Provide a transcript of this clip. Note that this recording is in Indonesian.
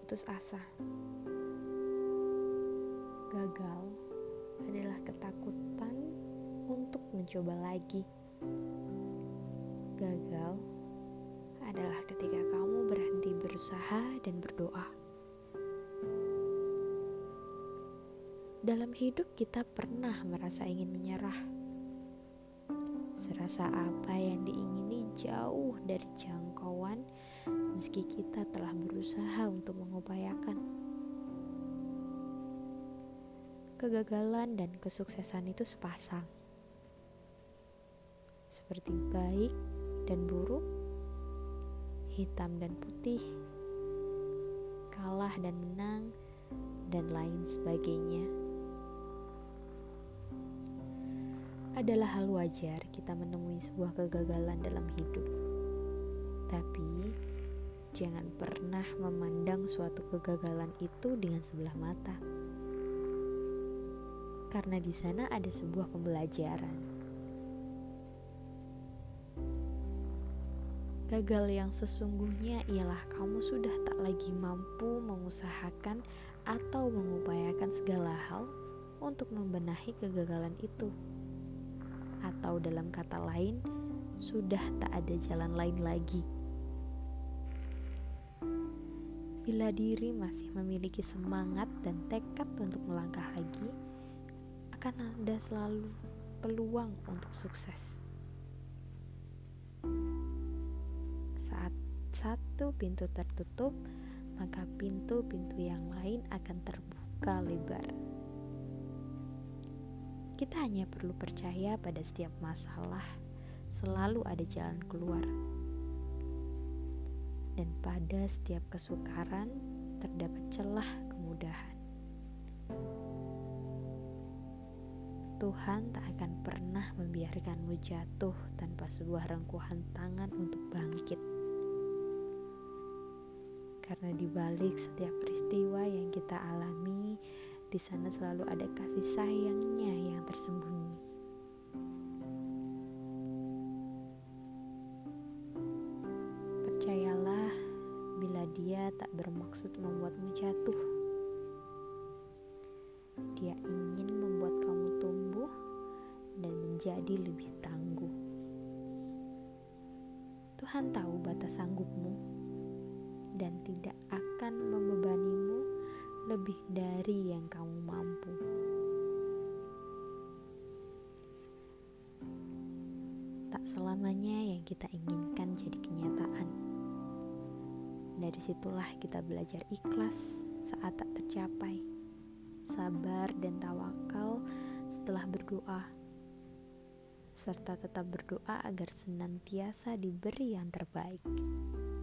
putus asa. Gagal adalah ketakutan untuk mencoba lagi. Gagal adalah ketika kamu berhenti berusaha dan berdoa. Dalam hidup kita pernah merasa ingin menyerah. Serasa apa yang diingini jauh dari jangkauan meski kita telah berusaha untuk mengupayakan. Kegagalan dan kesuksesan itu sepasang. Seperti baik dan buruk, hitam dan putih, kalah dan menang, dan lain sebagainya. Adalah hal wajar kita menemui sebuah kegagalan dalam hidup. Tapi, jangan pernah memandang suatu kegagalan itu dengan sebelah mata. Karena di sana ada sebuah pembelajaran. Gagal yang sesungguhnya ialah kamu sudah tak lagi mampu mengusahakan atau mengupayakan segala hal untuk membenahi kegagalan itu. Atau dalam kata lain, sudah tak ada jalan lain lagi. Bila diri masih memiliki semangat dan tekad untuk melangkah lagi, akan ada selalu peluang untuk sukses. Saat satu pintu tertutup, maka pintu-pintu yang lain akan terbuka lebar. Kita hanya perlu percaya pada setiap masalah selalu ada jalan keluar. Dan pada setiap kesukaran terdapat celah kemudahan. Tuhan tak akan pernah membiarkanmu jatuh tanpa sebuah rengkuhan tangan untuk bangkit. Karena di balik setiap peristiwa yang kita alami, di sana selalu ada kasih sayangnya yang tersembunyi. Percayalah bila Dia tak bermaksud membuatmu jatuh. Dia ingin membuat kamu tumbuh dan menjadi lebih tangguh. Tuhan tahu batas sanggupmu dan tidak akan membebanimu lebih dari yang kamu mampu. Tak selamanya yang kita inginkan jadi kenyataan. Dari situlah kita belajar ikhlas saat tak tercapai, sabar dan tawakal setelah berdoa, serta tetap berdoa agar senantiasa diberi yang terbaik.